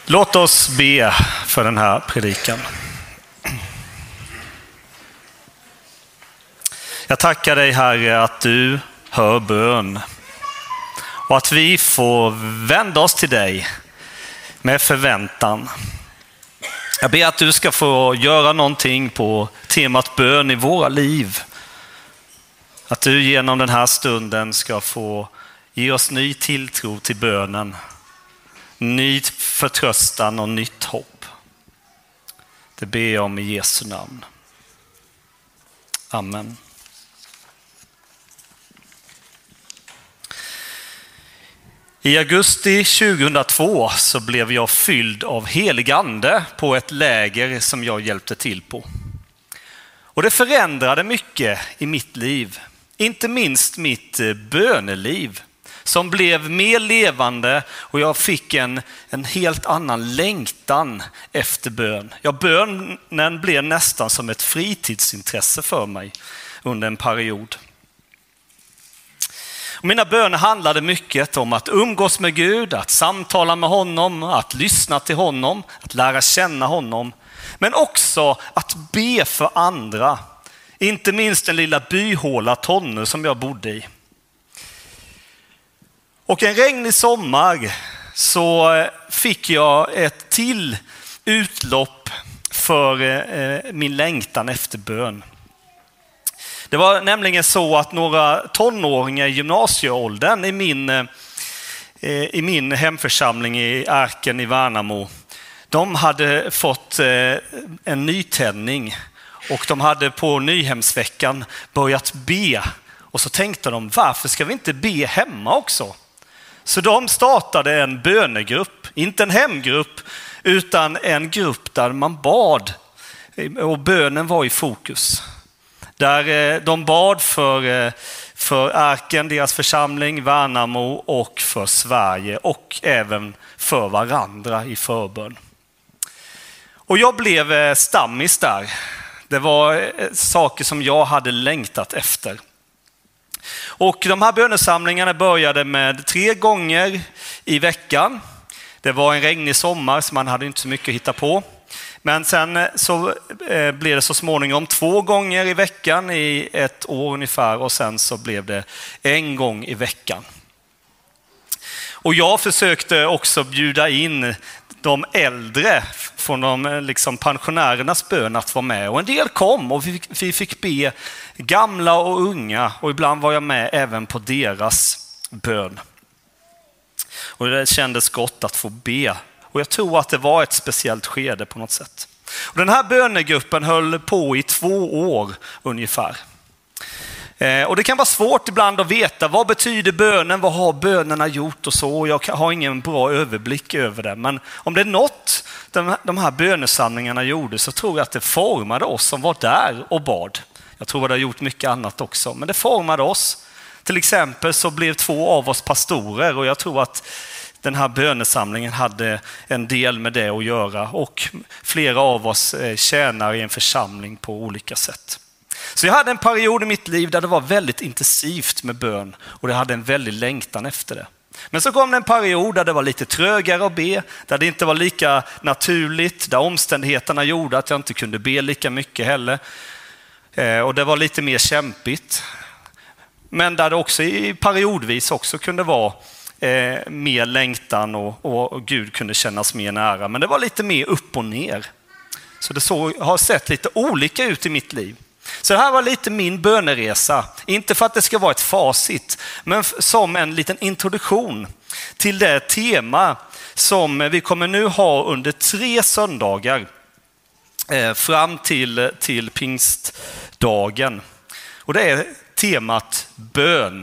Låt oss be för den här predikan. Jag tackar dig, Herre, att du hör bön och att vi får vända oss till dig med förväntan. Jag ber att du ska få göra någonting på temat bön i våra liv. Att du genom den här stunden ska få ge oss ny tilltro till bönen, ny förtröstan och nytt hopp. Det ber jag om i Jesu namn. Amen. I augusti 2002 så blev jag fylld av helig ande på ett läger som jag hjälpte till på. Och det förändrade mycket i mitt liv, inte minst mitt böneliv, som blev mer levande och jag fick en helt annan längtan efter bön. Ja, bönen blev nästan som ett fritidsintresse för mig under en period. Och mina böner handlade mycket om att umgås med Gud, att samtala med honom, att lyssna till honom, att lära känna honom. Men också att be för andra, inte minst den lilla byhåla Tonne som jag bodde i. Och en regnig sommar så fick jag ett till utlopp för min längtan efter bön. Det var nämligen så att några tonåringar i gymnasieåldern i min hemförsamling i Arken i Värnamo, de hade fått en nytändning och de hade på Nyhemsveckan börjat be. Och så tänkte de, varför ska vi inte be hemma också? Så de startade en bönegrupp, inte en hemgrupp utan en grupp där man bad och bönen var i fokus. Där de bad för Arken, deras församling, Värnamo och för Sverige och även för varandra i förbön. Och jag blev stammis där. Det var saker som jag hade längtat efter. Och de här bönesamlingarna började med 3 gånger i veckan. Det var en regnig sommar så man hade inte så mycket att hitta på. Men sen så blev det så småningom 2 gånger i veckan i 1 år ungefär och sen så blev det 1 gång i veckan. Och jag försökte också bjuda in de äldre från de pensionärernas bön att vara med. Och en del kom och vi fick be gamla och unga och ibland var jag med även på deras bön. Och det kändes gott att få be. Och jag tror att det var ett speciellt skede på något sätt. Och den här bönegruppen höll på i 2 år ungefär. Och det kan vara svårt ibland att veta vad betyder bönen, vad har bönerna gjort och så. Jag har ingen bra överblick över det. Men om det är något de här bönesamlingarna gjorde så tror jag att det formade oss som var där och bad. Jag tror att det har gjort mycket annat också, men det formade oss. Till exempel så blev 2 av oss pastorer och jag tror att den här bönesamlingen hade en del med det att göra och flera av oss tjänar i en församling på olika sätt. Så jag hade en period i mitt liv där det var väldigt intensivt med bön och jag hade en väldig längtan efter det. Men så kom det en period där det var lite trögare att be, där det inte var lika naturligt, där omständigheterna gjorde att jag inte kunde be lika mycket heller. Och det var lite mer kämpigt. Men där det också periodvis också kunde vara mer längtan och Gud kunde kännas mer nära. Men det var lite mer upp och ner. Så det har sett lite olika ut i mitt liv. Så det här var lite min böneresa. Inte för att det ska vara ett facit, men som en liten introduktion till det tema som vi kommer nu ha under 3 söndagar fram till pingstdagen. Och det är temat bön.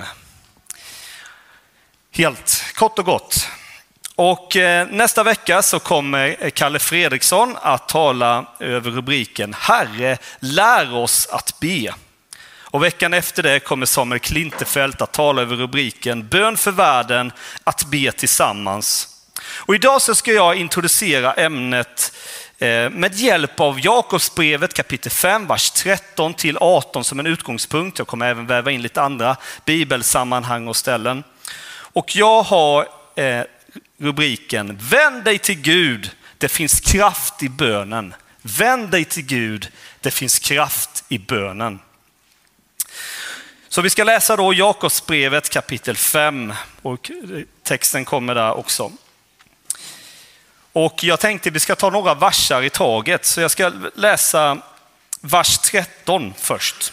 Helt kort och gott. Och nästa vecka så kommer Kalle Fredriksson att tala över rubriken Herre, lär oss att be. Och veckan efter det kommer Samuel Klintefelt att tala över rubriken Bön för världen, att be tillsammans. Och idag så ska jag introducera ämnet med hjälp av Jakobsbrevet kapitel 5, vers 13 till 18 som en utgångspunkt. Jag kommer även väva in lite andra bibelsammanhang och ställen. Och jag har rubriken Vänd dig till Gud, det finns kraft i bönen. Vänd dig till Gud, det finns kraft i bönen. Så vi ska läsa då Jakobsbrevet kapitel 5 och texten kommer där också. Och jag tänkte vi ska ta några versar i taget, så jag ska läsa vers 13 först.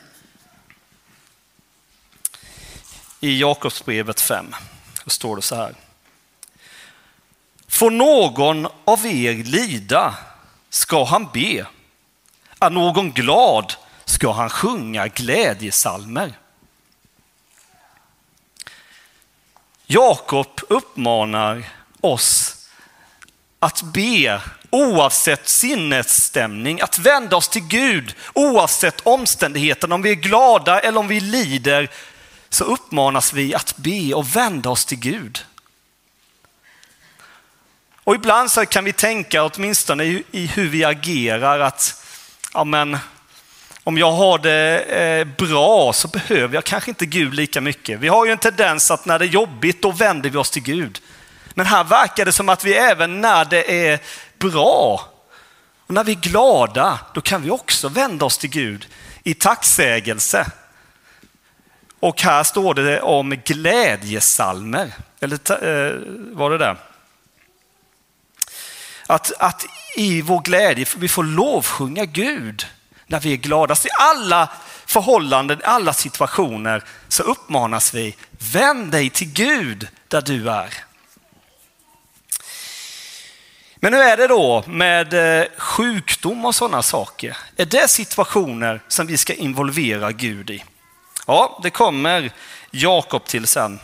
I Jakobsbrevet 5 så står det så här. Får någon av er lida ska han be. Är någon glad ska han sjunga glädjesalmer. Jakob uppmanar oss att be oavsett sinnesstämning, att vända oss till Gud oavsett omständigheten. Om vi är glada eller om vi lider så uppmanas vi att be och vända oss till Gud. Och ibland så kan vi tänka, åtminstone i hur vi agerar, att ja, men, om jag har det bra så behöver jag kanske inte Gud lika mycket. Vi har ju en tendens att när det är jobbigt då vänder vi oss till Gud. Men här verkar det som att vi även när det är bra och när vi är glada, då kan vi också vända oss till Gud i tacksägelse. Och här står det om glädjesalmer. Eller var det där? Att i vår glädje vi får lovsjunga Gud när vi är glada. Så i alla förhållanden, i alla situationer så uppmanas vi, vänd dig till Gud där du är. Men hur är det då med sjukdom och sådana saker? Är det situationer som vi ska involvera Gud i? Ja, det kommer Jakob till sen.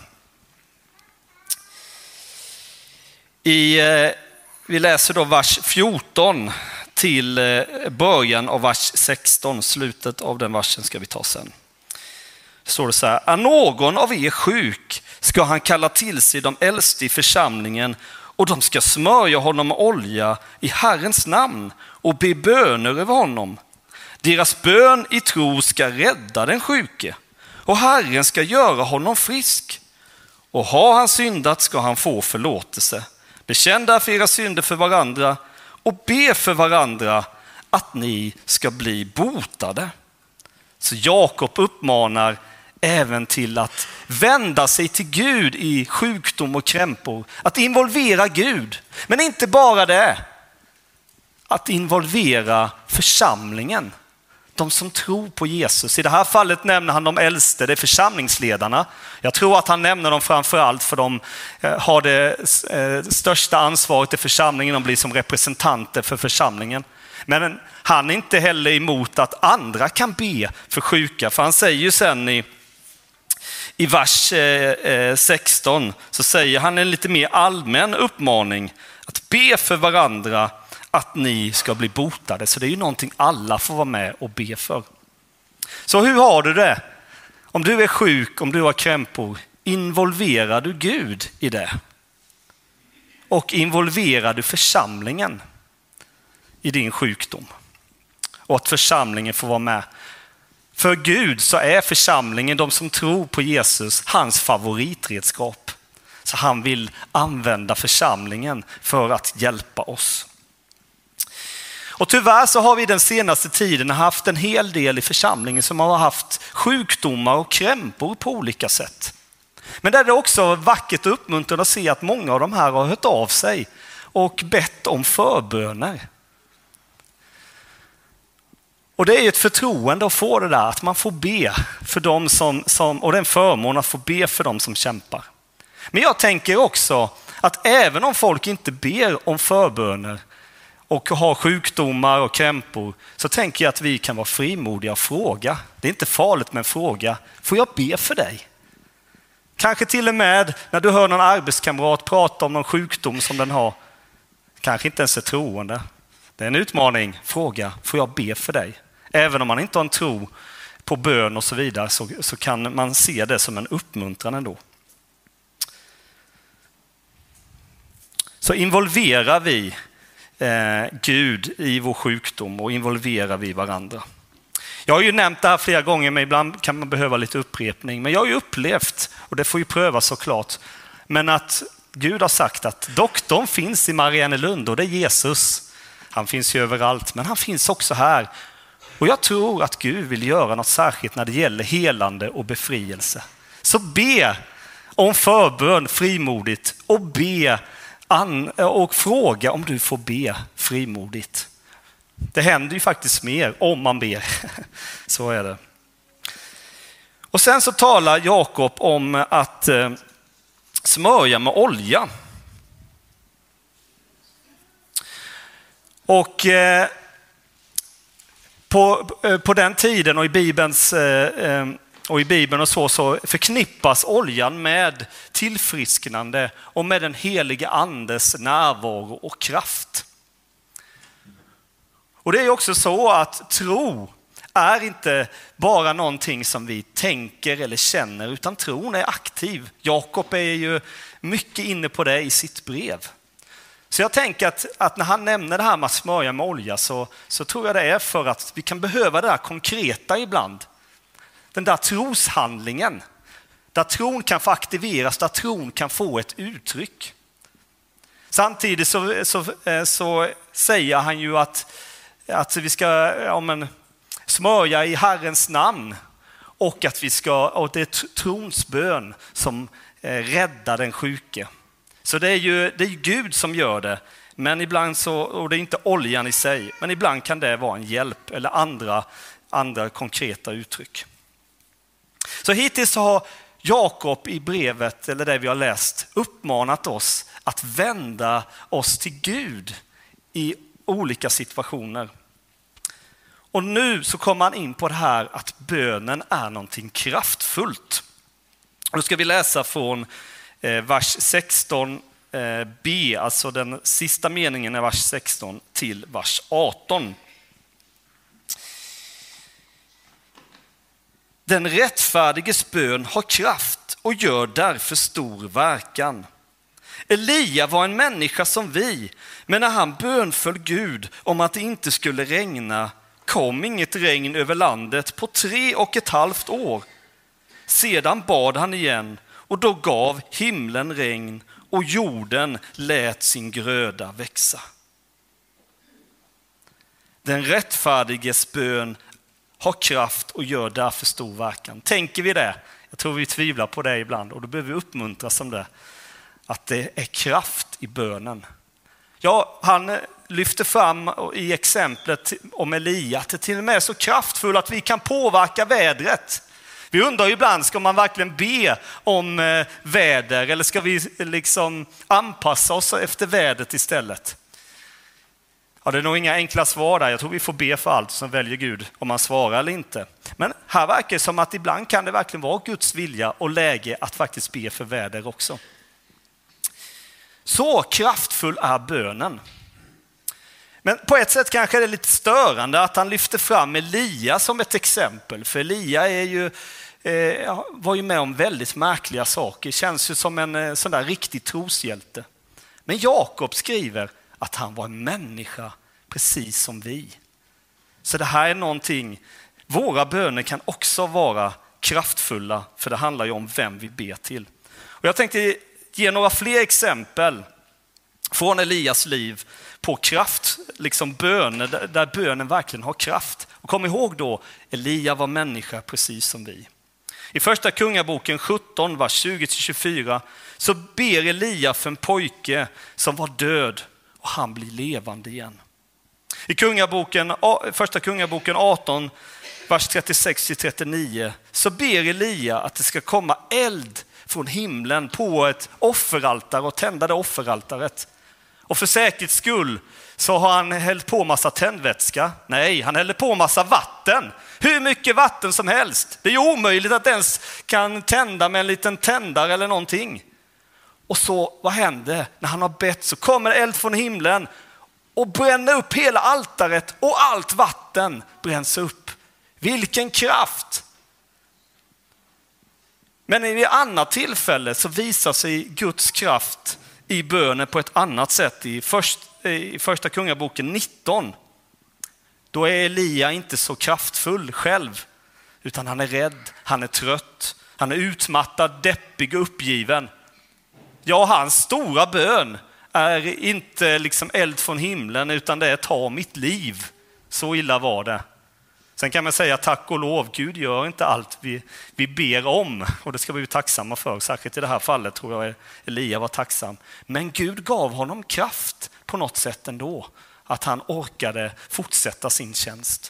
Vi läser då vers 14 till början av vers 16. Slutet av den versen ska vi ta sen. Det står det så här. Är någon av er sjuk ska han kalla till sig de äldste i församlingen och de ska smörja honom med olja i Herrens namn och be böner över honom. Deras bön i tro ska rädda den sjuke och Herren ska göra honom frisk. Och har han syndat ska han få förlåtelse. Bekänn därför era synder för varandra och be för varandra att ni ska bli botade. Så Jakob uppmanar även till att vända sig till Gud i sjukdom och krämpor. Att involvera Gud. Men inte bara det. Att involvera församlingen. De som tror på Jesus. I det här fallet nämner han de äldste, det är församlingsledarna. Jag tror att han nämner dem framförallt för de har det största ansvaret i församlingen. De blir som representanter för församlingen. Men han är inte heller emot att andra kan be för sjuka. För han säger ju sen i vers 16 så säger han en lite mer allmän uppmaning. Att be för varandra att ni ska bli botade. Så det är ju någonting alla får vara med och be för. Så hur har du det? Om du är sjuk, om du har krämpor, involverar du Gud i det? Och involverar du församlingen i din sjukdom? Och att församlingen får vara med. För Gud så är församlingen, de som tror på Jesus, hans favoritredskap. Så han vill använda församlingen för att hjälpa oss. Och tyvärr så har vi den senaste tiden haft en hel del i församlingen som har haft sjukdomar och krämpor på olika sätt. Men det är också vackert och uppmuntrande att se att många av de här har hört av sig och bett om förböner. Och det är ett förtroende att få det där, att man får be för dem som och det är en förmån att få be för dem som kämpar. Men jag tänker också att även om folk inte ber om förböner och har sjukdomar och krämpor, så tänker jag att vi kan vara frimodiga och fråga. Det är inte farligt med en fråga. Får jag be för dig? Kanske till och med när du hör någon arbetskamrat prata om någon sjukdom som den har. Kanske inte ens är troende. Det är en utmaning. Fråga, får jag be för dig? Även om man inte har en tro på bön och så vidare så kan man se det som en uppmuntran ändå. Så involverar vi Gud i vår sjukdom och involverar vi varandra. Jag har ju nämnt det här flera gånger, men ibland kan man behöva lite upprepning. Men jag har ju upplevt, och det får ju prövas såklart, men att Gud har sagt att doktorn finns i Mariannelund och det är Jesus. Han finns ju överallt, men han finns också här. Och jag tror att Gud vill göra något särskilt när det gäller helande och befrielse. Så be om förbön frimodigt och be och fråga om du får be frimodigt. Det händer ju faktiskt mer om man ber. Så är det. Och sen så talar Jakob om att smörja med olja. Och på den tiden och i Bibeln och så förknippas oljan med tillfrisknande och med den helige andes närvaro och kraft. Och det är också så att tro är inte bara någonting som vi tänker eller känner, utan tron är aktiv. Jakob är ju mycket inne på det i sitt brev. Så jag tänker att när han nämner det här med att smörja med olja så tror jag det är för att vi kan behöva det där konkreta ibland. Den där troshandlingen, där tron kan få aktiveras, där tron kan få ett uttryck. Samtidigt så säger han ju att vi ska smörja i Herrens namn och att det är trons bön som räddar den sjuke. Så det är ju Gud som gör det, men ibland och det är inte oljan i sig, men ibland kan det vara en hjälp eller andra konkreta uttryck. Så hittills har Jakob i brevet, eller det vi har läst, uppmanat oss att vända oss till Gud i olika situationer. Och nu så kommer han in på det här att bönen är någonting kraftfullt. Då ska vi läsa från vers 16b, alltså den sista meningen i vers 16 till vers 18. Den rättfärdiges bön har kraft och gör därför stor verkan. Elia var en människa som vi, men när han bönföll Gud om att det inte skulle regna kom inget regn över landet på 3,5 år. Sedan bad han igen och då gav himlen regn och jorden lät sin gröda växa. Den rättfärdiges bön har kraft och gör därför stor verkan. Tänker vi det? Jag tror vi tvivlar på det ibland och då behöver vi uppmuntras om det. Att det är kraft i bönen. Ja, han lyfter fram i exemplet om Elia att det till och med är så kraftfull att vi kan påverka vädret. Vi undrar ju ibland, ska man verkligen be om väder eller ska vi liksom anpassa oss efter vädret istället? Ja, det är nog inga enkla svar där. Jag tror vi får be för allt som väljer Gud om man svarar eller inte. Men här verkar det som att ibland kan det verkligen vara Guds vilja och läge att faktiskt be för väder också. Så kraftfull är bönen. Men på ett sätt kanske det är lite störande att han lyfter fram Elia som ett exempel. För Elia var ju med om väldigt märkliga saker. Känns ju som en sån där riktig troshjälte. Men Jakob skriver att han var en människa precis som vi. Så det här är någonting, våra böner kan också vara kraftfulla, för det handlar ju om vem vi ber till. Och jag tänkte ge några fler exempel från Elias liv på kraft, liksom böner, där bönen verkligen har kraft. Och kom ihåg då, Elia var människa precis som vi. I första kungaboken 17, vers 20-24, så ber Elia för en pojke som var död och han blir levande igen. I första kungaboken 18, vers 36-39, så ber Elia att det ska komma eld från himlen på ett offeraltare och tända det offeraltaret. Och för säkerhets skull så har han hällt på massa tändvätska. Nej, han häller på massa vatten. Hur mycket vatten som helst. Det är ju omöjligt att ens kan tända med en liten tändare eller någonting. Och så, vad händer? När han har bett så kommer eld från himlen och bränner upp hela altaret och allt vatten bränns upp. Vilken kraft! Men i ett annat tillfälle så visar sig Guds kraft i bönen på ett annat sätt. I första kungaboken 19. Då är Elia inte så kraftfull själv, utan han är rädd, han är trött, han är utmattad, deppig och uppgiven. Ja, hans stora bön är inte liksom eld från himlen, utan det är ta mitt liv. Så illa var det. Sen kan man säga tack och lov, Gud gör inte allt vi ber om. Och det ska vi vara tacksamma för. Särskilt i det här fallet tror jag Elia var tacksam. Men Gud gav honom kraft på något sätt ändå. Att han orkade fortsätta sin tjänst.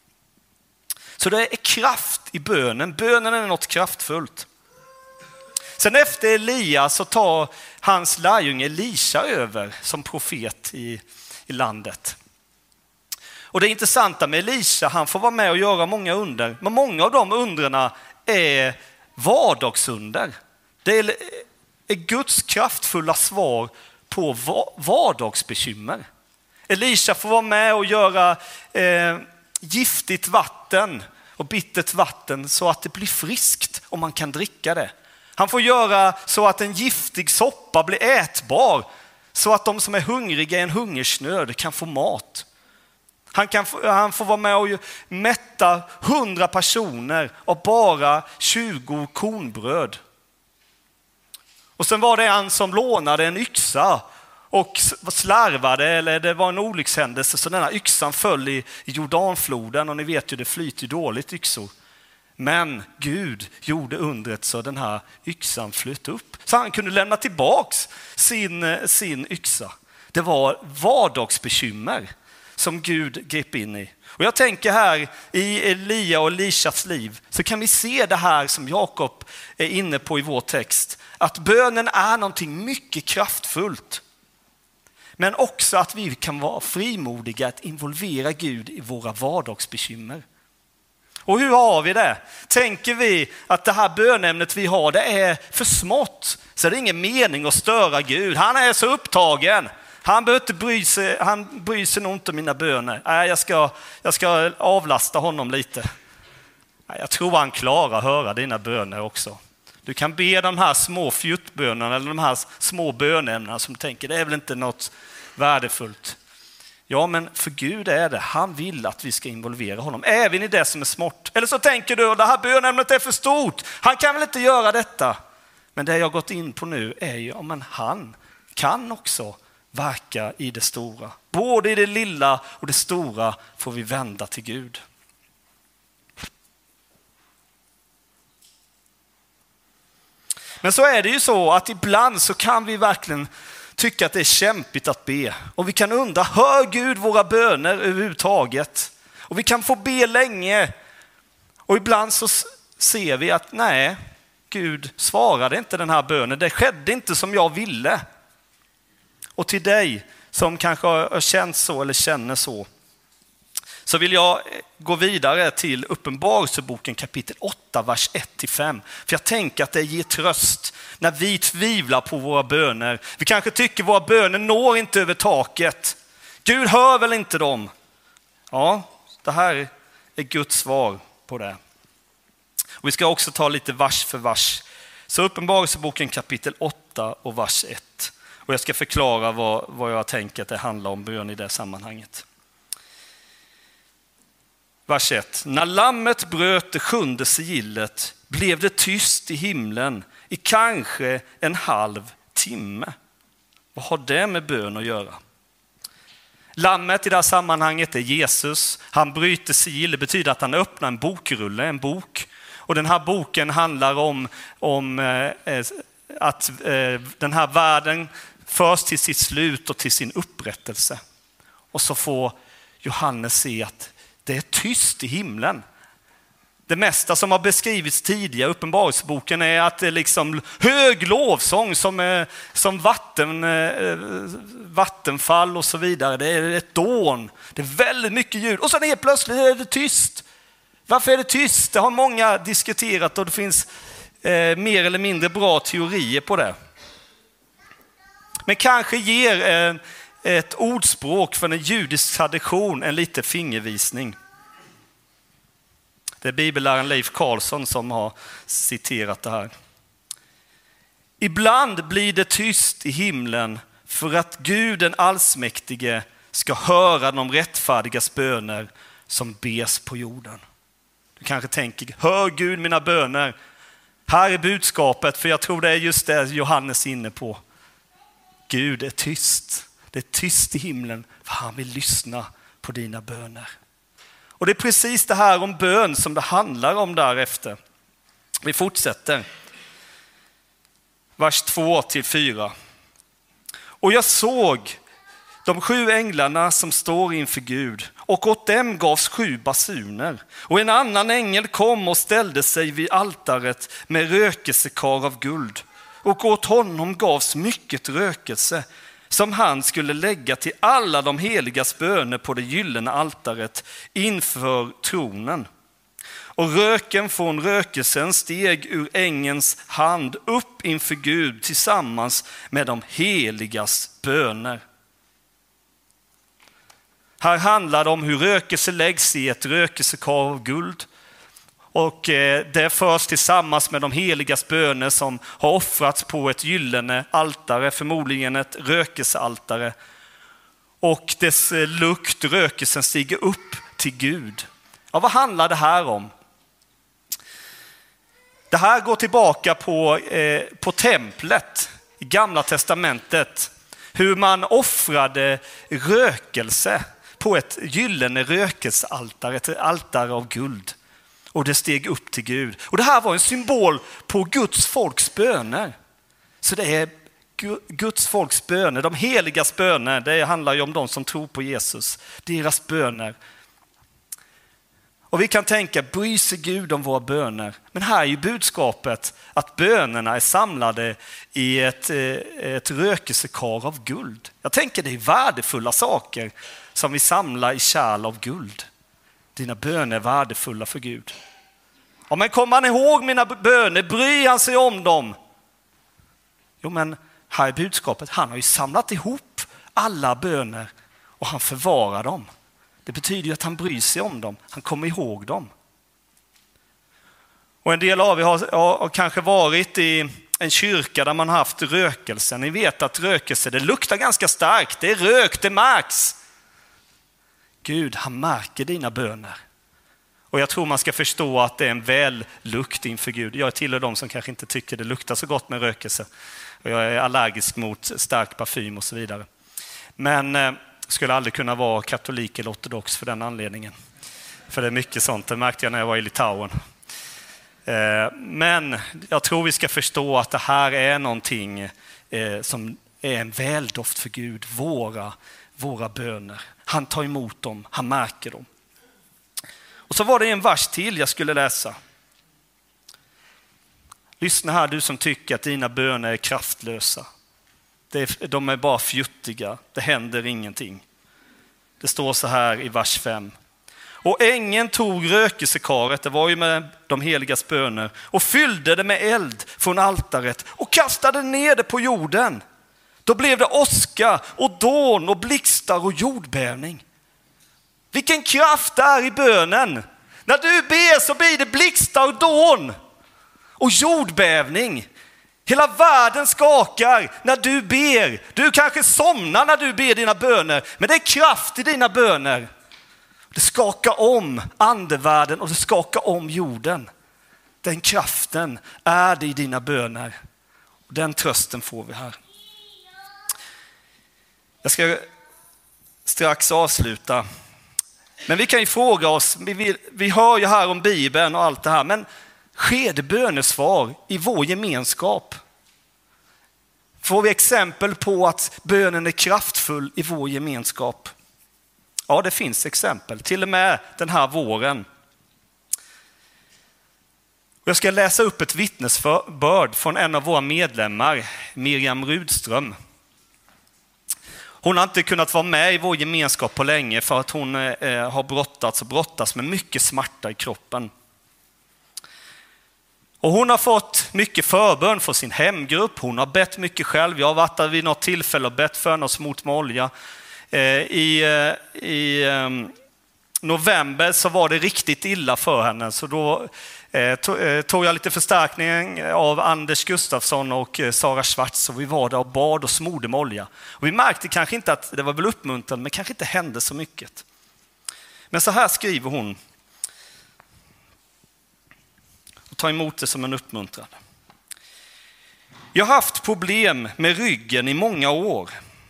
Så det är kraft i bönen. Bönen är något kraftfullt. Sen efter Elia så tar hans lärjunge Elisha över som profet i landet. Och det intressanta med Elisha, han får vara med och göra många under. Men många av de undrena är vardagsunder. Det är Guds kraftfulla svar på vardagsbekymmer. Elisha får vara med och göra giftigt vatten och bittert vatten så att det blir friskt och man kan dricka det. Han får göra så att en giftig soppa blir ätbar så att de som är hungriga i en hungersnöd kan få mat. Han får vara med och mätta 100 personer av bara 20 kornbröd. Och sen var det en som lånade en yxa och slarvade, eller det var en olyckshändelse, så den här yxan föll i Jordanfloden, och ni vet ju det flyter dåligt yxor. Men Gud gjorde undret så den här yxan flöt upp. Så han kunde lämna tillbaks sin yxa. Det var vardagsbekymmer som Gud grep in i. Och jag tänker här i Elia och Elishas liv så kan vi se det här som Jakob är inne på i vår text. Att bönen är någonting mycket kraftfullt. Men också att vi kan vara frimodiga att involvera Gud i våra vardagsbekymmer. Och hur har vi det? Tänker vi att det här bönämnet vi har, det är för smått, så det är ingen mening att störa Gud. Han är så upptagen. Han bryr sig nog inte om mina böner. Nej, jag ska avlasta honom lite. Nej, jag tror han klarar att höra dina böner också. Du kan be de här små fjuttbönerna eller de här små bönämnena som tänker det är väl inte något värdefullt. Ja, men för Gud är det. Han vill att vi ska involvera honom, även i det som är smått. Eller så tänker du att det här bönämnet är för stort. Han kan väl inte göra detta. Men det jag gått in på nu är ju om han kan också verka i det stora. Både i det lilla och det stora får vi vända till Gud. Men så är det ju så att ibland så kan vi verkligen tycka att det är kämpigt att be. Och vi kan undra, hör Gud våra böner överhuvudtaget? Och vi kan få be länge. Och ibland så ser vi att nej, Gud svarade inte den här bönen. Det skedde inte som jag ville. Och till dig som kanske har känt så eller känner så vill jag gå vidare till Uppenbarelseboken kapitel 8, vers 1-5. För jag tänker att det ger tröst när vi tvivlar på våra böner. Vi kanske tycker våra böner når inte över taket. Gud hör väl inte dem? Ja, det här är Guds svar på det. Och vi ska också ta lite vers för vers. Så Uppenbarelseboken kapitel 8 och vers 1. Och jag ska förklara vad jag tänker att det handlar om bön i det sammanhanget. Vers 1. När lammet bröt det 7:e sigillet blev det tyst i himlen i kanske en halv timme. Vad har det med bön att göra? Lammet i det här sammanhanget är Jesus. Han bryter sigill. Det betyder att han öppnar en bokrulle, en bok. Och den här boken handlar om att den här världen förs till sitt slut och till sin upprättelse. Och så får Johannes se att det är tyst i himlen. Det mesta som har beskrivits tidigare i Uppenbarelseboken är att det är liksom hög lovsång som vattenfall och så vidare. Det är ett dån. Det är väldigt mycket ljud. Och sen helt plötsligt är det tyst. Varför är det tyst? Det har många diskuterat och det finns mer eller mindre bra teorier på det. Men kanske ger ett ordspråk för en judisk tradition en lite fingervisning. Det är bibelläraren Leif Karlsson som har citerat det här. Ibland blir det tyst i himlen för att Gud den allsmäktige ska höra de rättfärdigas böner som bes på jorden. Du kanske tänker, hör Gud mina böner. Här är budskapet, för jag tror det är just det Johannes är inne på. Gud är tyst. Det är tyst i himlen för han vill lyssna på dina böner. Och det är precis det här om bön som det handlar om därefter. Vi fortsätter. Vers 2-4. Och jag såg de 7 änglarna som står inför Gud, och åt dem gavs 7 basuner. Och en annan ängel kom och ställde sig vid altaret med rökelsekar av guld. Och åt honom gavs mycket rökelse, som han skulle lägga till alla de heligas böner på det gyllene altaret inför tronen. Och röken från rökelsen steg ur ängelns hand upp inför Gud tillsammans med de heligas böner. Här handlar det om hur rökelse läggs i ett rökelsekar av guld. Och det förs tillsammans med de heligas böner som har offrats på ett gyllene altare, förmodligen ett rökelsealtare. Och dess lukt, rökelsen, stiger upp till Gud. Ja, vad handlar det här om? Det här går tillbaka på templet i Gamla testamentet. Hur man offrade rökelse på ett gyllene rökelsealtare, ett altare av guld. Och det steg upp till Gud. Och det här var en symbol på Guds folks böner. Så det är Guds folks böner, de heligas böner. Det handlar ju om de som tror på Jesus, deras böner. Och vi kan tänka, bry sig Gud om våra böner. Men här är ju budskapet att bönerna är samlade i ett rökelsekar av guld. Jag tänker det är värdefulla saker som vi samlar i kärl av guld. Dina böner är värdefulla för Gud. Ja, men kommer han ihåg mina böner? Bryr han sig om dem? Jo, men här är budskapet. Han har ju samlat ihop alla böner och han förvarar dem. Det betyder ju att han bryr sig om dem. Han kommer ihåg dem. Och en del av er har kanske varit i en kyrka där man haft rökelse. Ni vet att rökelse, det luktar ganska starkt. Det är rök, det märks. Gud, han märker dina böner. Och jag tror man ska förstå att det är en väl lukt inför Gud. Jag tillhör de som kanske inte tycker det luktar så gott med rökelse. Och jag är allergisk mot stark parfym och så vidare. Men skulle aldrig kunna vara katolik eller ortodox för den anledningen. För det är mycket sånt, det märkte jag när jag var i Litauen. Men jag tror vi ska förstå att det här är någonting som är en väldoft för Gud. Våra böner. Han tar emot dem, han märker dem. Och så var det en vers till jag skulle läsa. Lyssna här, du som tycker att dina böner är kraftlösa. De är bara fjuttiga, det händer ingenting. Det står så här i vers 5. Och ängeln tog rökelsekaret, det var ju med de heligas böner, och fyllde det med eld från altaret och kastade ner det på jorden. Då blev det åska och dån och blixtar och jordbävning. Vilken kraft det är i bönen. När du ber så blir det blixtar och dån och jordbävning. Hela världen skakar när du ber. Du kanske somnar när du ber dina böner, men det är kraft i dina böner. Det skakar om andevärlden och det skakar om jorden. Den kraften är det i dina böner. Och den trösten får vi här. Jag ska strax avsluta. Men vi kan ju fråga oss, vi hör ju här om Bibeln och allt det här, men sker det bönesvar i vår gemenskap? Får vi exempel på att bönen är kraftfull i vår gemenskap? Ja, det finns exempel, till och med den här våren. Jag ska läsa upp ett vittnesbörd från en av våra medlemmar, Miriam Rudström. Hon har inte kunnat vara med i vår gemenskap på länge för att hon har brottats med mycket smärta i kroppen. Och hon har fått mycket förbön för sin hemgrupp. Hon har bett mycket själv. Jag har varit där vid något tillfälle och bett för henne och smort med olja. I november så var det riktigt illa för henne. Så då tog jag lite förstärkning av Anders Gustafsson och Sara Schwartz. Och vi var där och bad och smorde med olja. Och vi märkte kanske inte att det var väl uppmuntrande, men kanske inte hände så mycket. Men så här skriver hon. Och ta emot det som en uppmuntran. Jag har haft problem med ryggen i många år.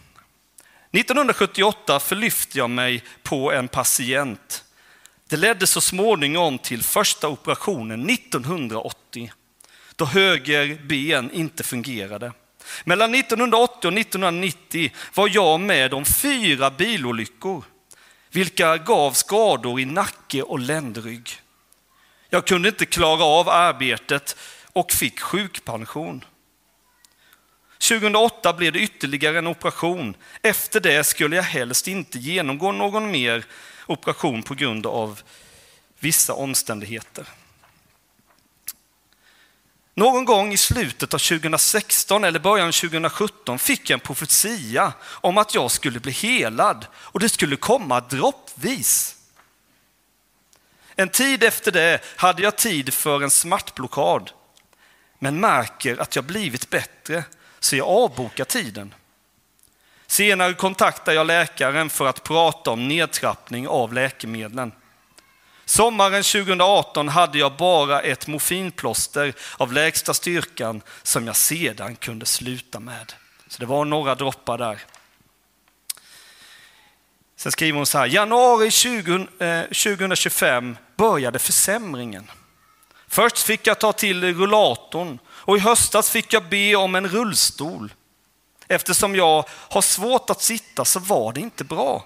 1978 förlyfte jag mig på en patient. Det ledde så småningom till första operationen 1980, då höger ben inte fungerade. Mellan 1980 och 1990 var jag med om 4 bilolyckor, vilka gav skador i nacke och ländrygg. Jag kunde inte klara av arbetet och fick sjukpension. 2008 blev det ytterligare en operation. Efter det skulle jag helst inte genomgå någon mer operation på grund av vissa omständigheter. Någon gång i slutet av 2016 eller början av 2017 fick jag en profetia om att jag skulle bli helad och det skulle komma droppvis. En tid efter det hade jag tid för en smärtblockad, men märker att jag blivit bättre så jag avbokar tiden. Senare kontaktar jag läkaren för att prata om nedtrappning av läkemedlen. Sommaren 2018 hade jag bara ett morfinplåster av lägsta styrkan som jag sedan kunde sluta med. Så det var några droppar där. Sen skriver hon så här: januari 2025 började försämringen. Först fick jag ta till rullatorn och i höstas fick jag be om en rullstol. Eftersom jag har svårt att sitta så var det inte bra.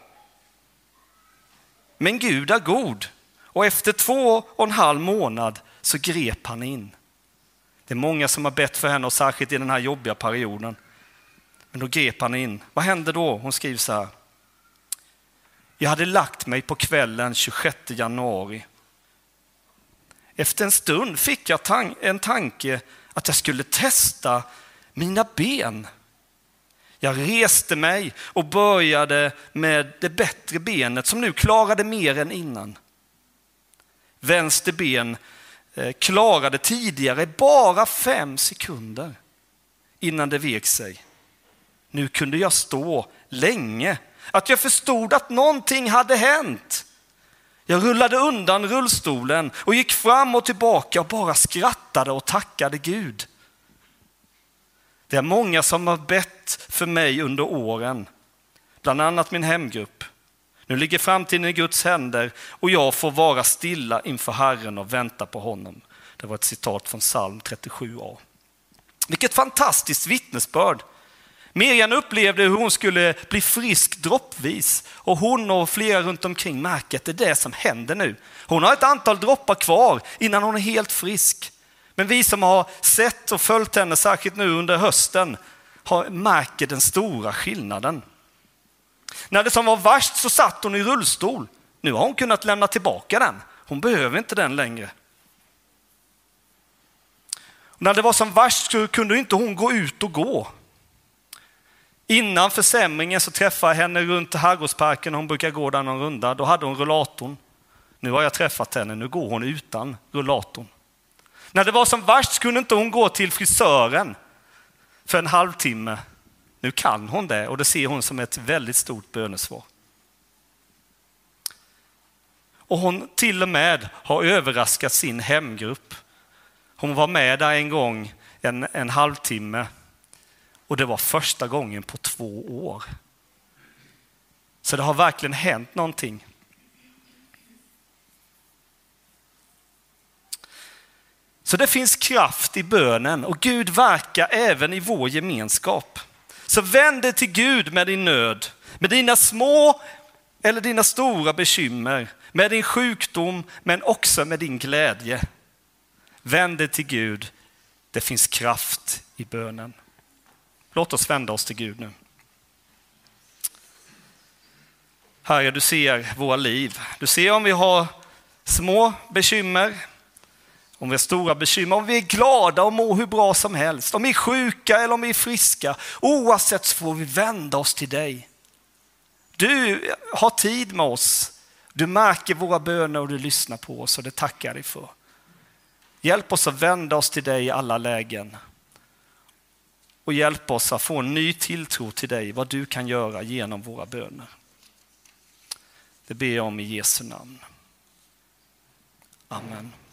Men Gud är god. Och efter 2,5 månad så grep han in. Det är många som har bett för henne och särskilt i den här jobbiga perioden. Men då grep han in. Vad hände då? Hon skriver så här: jag hade lagt mig på kvällen 26 januari. Efter en stund fick jag en tanke att jag skulle testa mina ben. Jag reste mig och började med det bättre benet som nu klarade mer än innan. Vänster ben klarade tidigare bara 5 sekunder innan det vek sig. Nu kunde jag stå länge. Att jag förstod att någonting hade hänt. Jag rullade undan rullstolen och gick fram och tillbaka och bara skrattade och tackade Gud. Det är många som har bett för mig under åren, bland annat min hemgrupp. Nu ligger framtiden i Guds händer och jag får vara stilla inför Herren och vänta på honom. Det var ett citat från psalm 37a. Vilket fantastiskt vittnesbörd. Miriam upplevde hur hon skulle bli frisk droppvis och hon och flera runt omkring märker att det är det som händer nu. Hon har ett antal droppar kvar innan hon är helt frisk. Men vi som har sett och följt henne särskilt nu under hösten märker den stora skillnaden. När det som var värst så satt hon i rullstol. Nu har hon kunnat lämna tillbaka den. Hon behöver inte den längre. Och när det var som värst så kunde inte hon gå ut och gå. Innan försämringen så träffade jag henne runt Herrgårdsparken. Hon brukar gå där någon runda. Då hade hon rullatorn. Nu har jag träffat henne. Nu går hon utan rullatorn. När det var som värst kunde inte hon gå till frisören för en halvtimme. Nu kan hon det och det ser hon som ett väldigt stort bönesvar. Och hon till och med har överraskat sin hemgrupp. Hon var med där en gång en halvtimme och det var första gången på 2 år. Så det har verkligen hänt någonting. Så det finns kraft i bönen och Gud verkar även i vår gemenskap. Så vänd dig till Gud med din nöd, med dina små eller dina stora bekymmer, med din sjukdom men också med din glädje. Vänd dig till Gud, det finns kraft i bönen. Låt oss vända oss till Gud nu. Herre, du ser våra liv. Du ser om vi har små bekymmer, om vi har stora bekymmer, om vi är glada och mår hur bra som helst, om vi är sjuka eller om vi är friska. Oavsett så får vi vända oss till dig. Du har tid med oss. Du märker våra böner och du lyssnar på oss och det tackar jag dig för. Hjälp oss att vända oss till dig i alla lägen. Och hjälp oss att få en ny tilltro till dig, vad du kan göra genom våra böner. Det ber jag om i Jesu namn. Amen.